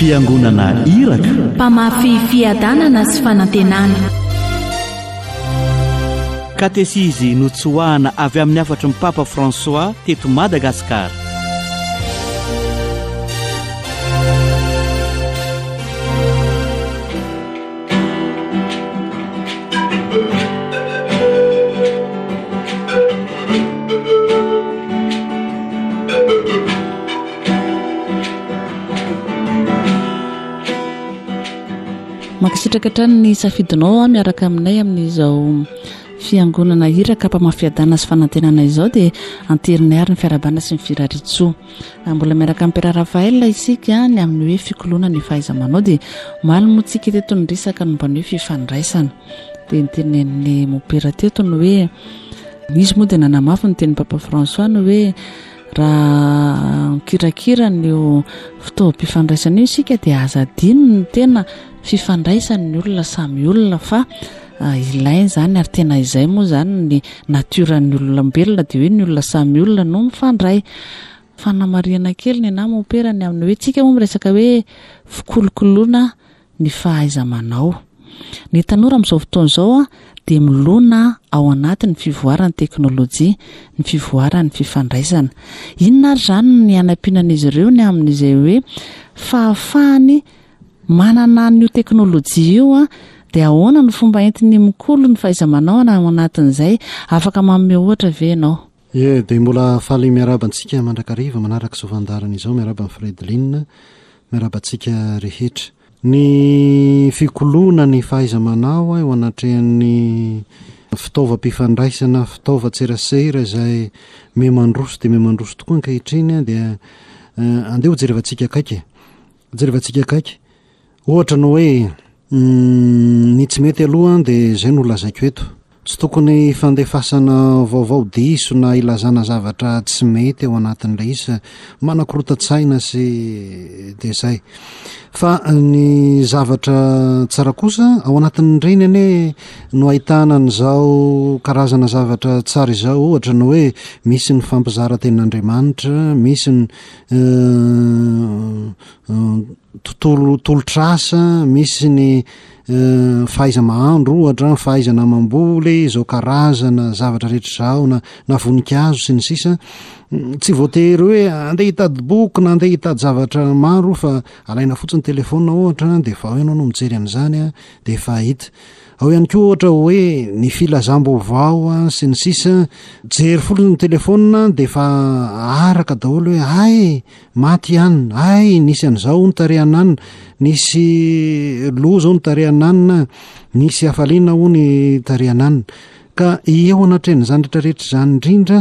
fiangonana iraka, mpamafy fiadanana sy fanantenana. katesizy notsoahana avy amin'ny afatry ny Papa François teto Madagasikara. Mankasitraka trano ny safidinao miaraka aminay amin'izao fiangonana iraka mpamafiadana sy fanantenana izao dia anterinay ary ny fiarabana sy ny firaritsoa. Mbola miaraka amin'ny Père Raphaël isika ny amin'ny hoe fikoloana ny fahaiza-manao dia malimotsika teto ny resaka momba ny hoe fifandraisana. Dia nitenen'ny mopera teto ny hoe izy moa dia nanamafy ny teny Papa François ny hoe raha kirakira ny fitaovam-pifandraisana io isika dia azadino ny tena fifandraisan'ny olona samy olona fa ilainy zany ary tena izay moa zany ny natiran'ny olombelona dia hoe ny olona samy olona no mifandray. Fanamariana kely ny nama operany amin'ny hoe tsika moa miresaka hoe fikolokoloana ny fahaiza-manao. Ny tanora amin'izao fotoana izao dia milona ao anatin'ny fivoaran'ny teknôlôjia, ny fivoaran'ny fifandraisana. Inona ary zany ny anampianan'izy ireo ny amin'izay hoe fahafahany manana ny teknôlôjia io dia ahoana ny fomba entiny mikolo ny fahaiza-manao ao anatin'izay, afaka manome ohatra ve ianao? Dia mbola faly miarabantsika mandrakariva manaraka izao fandarana izao, miaraba amin'ny Fredeline, miarabantsika rehetra. Ny fikoloana ny fahaiza-manao eo anatrehan'ny fitaovam-pifandraisana, fitaovan-tserasera izay memandroso dia memandroso tokoa ankehitriny dia andeha hojerevantsika akaiky. Ohatra ny hoe ny tsy mety aloha dia izay no lazaiko eto. Tsy tokony fandefasana vaovao diso na ilazana zavatra tsy mety ao anatin'ilay izy, manakorota-tsaina sy dia izay. Fa ny zavatra tsara kosa ao anatin'ny renany no ahitana n'izao karazana zavatra tsara izao, ohatra ny hoe misy ny fampizaran-ten'Andriamanitra, misy ny tolotrasa, misy ny fahaiza-mahandro, ohatra fahaizana mamboly, izao karazana zavatra rehetra izao na voninkazo sy ny sisa. Tsy voatery hoe andeha hitady boky na andeha hitady zavatra maro fa alaina fotsiny telefona ohatra dia efa ianao no mijery an'izany dia efa hita. Ao ihany koa ohatra hoe ny filazam-baovao sy ny sisa, jery fotsiny ny telefona dia efa araka daholo hoe ay maty ihany, ay nisy an'izao ny tarehananina, nisy loha zao ny tarehananina, nisy hafaliana ho ny tarehananina. Ka eo anatren'izany rehetrarehetra izany indrindra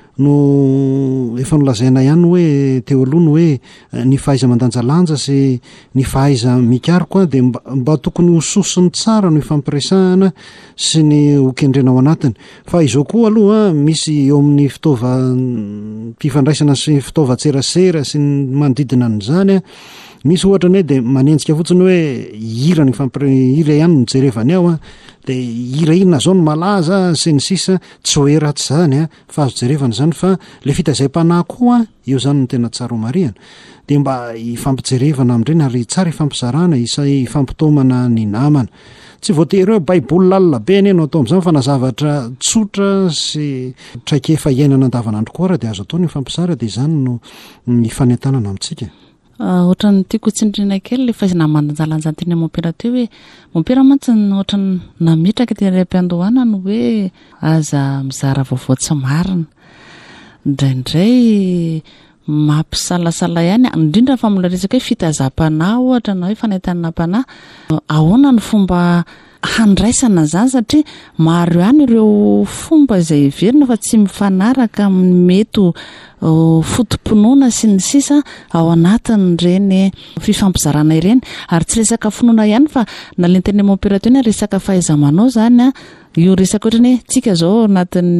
no efa nolazaina ihany hoe teo alohany hoe ny fahaiza mandanjalanja sy ny fahaiza mikaroka dia mba tokony hososony tsara no ifampiresahana sy ny hokendrena ao anatiny. Fa izao koa aloha misy eo amin'ny fitaovam-pifandraisana sy fitaovan-tserasera sy ny manodidina an'izany misy ohatra ny hoe dia manenjika fotsiny hoe hira ihany no jerevany ao dia hira inona zao no malaza sy ny sisa, tsy hoe ratsy zany fa azo jerevana zany, fa le fitaizam-panahy koa eo zany no tena tsara marihana dia mba ifampijerevana amin'ireny ary tsara ifampizarana, ifampitomana ny namana. Tsy voatery hoe baiboly lalina be any no atao amin'izany fa na zavatra tsotra sy traikefa iainana andavanandro koa raha dia azo atao ny ifampizara dia izany no ifanentanana amintsika. Ohatra ny tiako tsindrina kely le fahaizana mandanjalanja teny mopera teo hoe mopera mantsy ohatra ny namitraka teny am-piandohana hoe aza mizara vaovao tsy marina, indraindray mampisalasala ihany, indrindra fa mbola resaka hoe fitazam-panahy ohatra na hoe fanentanana-panahy, ahoana ny fomba handraisana zany satria maro ihany ireo fomba izay verina fa tsy mifanaraka mety fotom-pinoana sy ny sisa ao anatin'ireny fifampizarana ireny. Ary tsy resaka finoana ihany fa nalenteny opérateur resaka fahaiza-manao zany io resaka ohatra ny tsika zao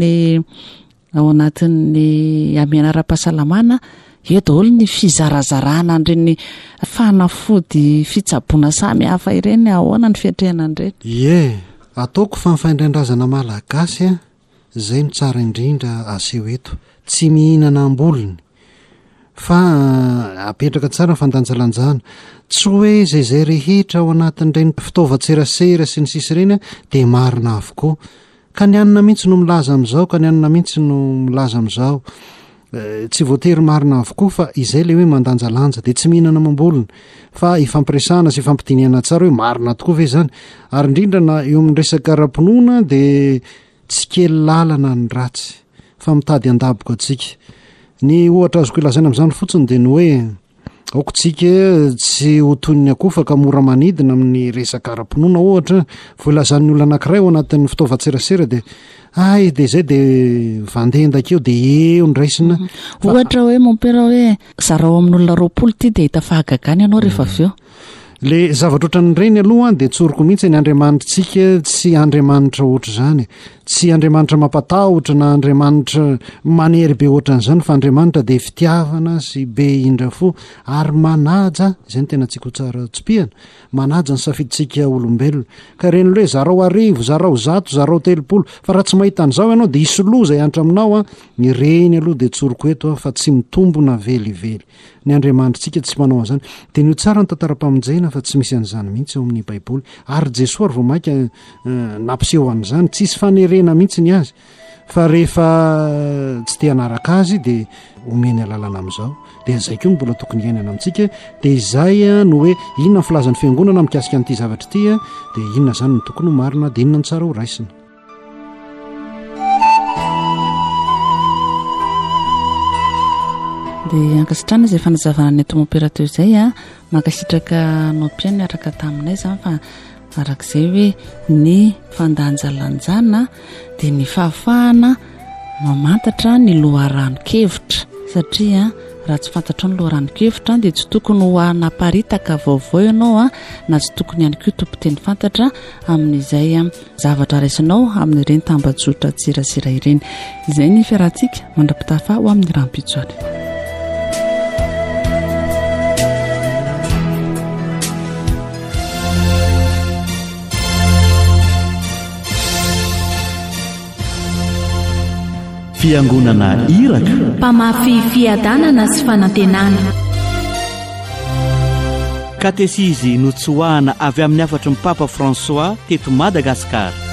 ao anatin'ny amianara-pahasalamana eo daholo ny fizarazarana an'ireny fanafody fitsaboana samy hafa ireny, ahoana ny fiatrehana an'ireny? Ataoko fa mifaindraindrazana malagasy izay no tsara indrindra aseho eto, tsy mihinana amboliny fa apetraka tsara ny fandanjalanjana tsy hoe zay rehetra ao anatin'ireny fitaovatserasera sy ny sisy ireny dia marina avokoa ka ny anina mihitsy no milaza amin'izao ka ny anina mihitsy no milaza amin'izao tsy voatery marina avokoa fa izay le hoe mandanjalanja dia tsy mihinana mambolona fa ifampiresahana sy ifampidiniana tsara hoe marina tokoa ve zany ary indrindra na eo amin'ny resaka ara-pinoana dia tsy kely lalana ny ratsy fa mitady an-daboka atsika ny ohatra azoko ilazana amin'izany fotsiny dia ny hoe aokotsika tsy ho toy ny akofa ka mora manidina amin'ny resaka ara-pinoana ohatra voalazan'ny olona anankiray ao anatin'ny fitaovatserasera dia dia izay dia vandendakeo dia eo ny raisina ohatra hoe mompera hoe zarao amin'olona 20 ty dia hita fahagagany ianao rehefa avy eo le zavatra oatra ny reny aloha dia tsoroko mihitsy ny andriamanitrantsika tsy andriamanitra oatra izany tsy andriamanitra mampatahotra na andriamanitra manery be ohatran'izany fa andriamanitra dia fitiavana sy be indra fo ary manaja izay ny tena tsika ho tsara tsipihana manaja ny safiditsika olombelona ka reny lohe zarao arivo zarao 100 zarao 30 fa raha tsy mahita an'izao ianao dia isoloza iantra aminao ny reny aloha dia tsoroko eto fa tsy mitombona velively ny andriamanitrantsika tsy manao an'izany dia ny tsara ny tantara-pamonjena fa tsy misy an'izany mihitsy eo amin'ny baiboly ary Jesosy ary vao mainka nampiseho an'izany tsisy fanerena mihitsy ny azy fa rehefa tsy te hanaraka azy dia omeny alalana amin'izao dia izay koa mbola tokony iainana amintsika dia izay no hoe inona ny filazan'ny fiangonana mikasika an'ity zavatra ity dia inona izany no tokony ho marina dia inona ny tsara ho raisina dia ankasitrana izay fanazavana ny tomoperateo izay mankasitraka nompiany araka taminay zany fa arak'izay hoe ny fandanjalanjana dia ny fahafahana mamantatra ny loharano-kevitra satria raha tsy fantatra ny loharano-kevitra dia tsy tokony ho anaparitaka vaovao ianao na tsy tokony ihany koa tompoteny fantatra amin'izay zavatra raisinao amin'ireny tambajotra tsirasira ireny izay ny fiarahantsika mandra-pitafa ho amin'ny rahampitsoany fiangonana iraka mpamafy fiadanana sy fanantenana katesizy notsoahana avy amin'ny afatry ny papa François teto Madagasikara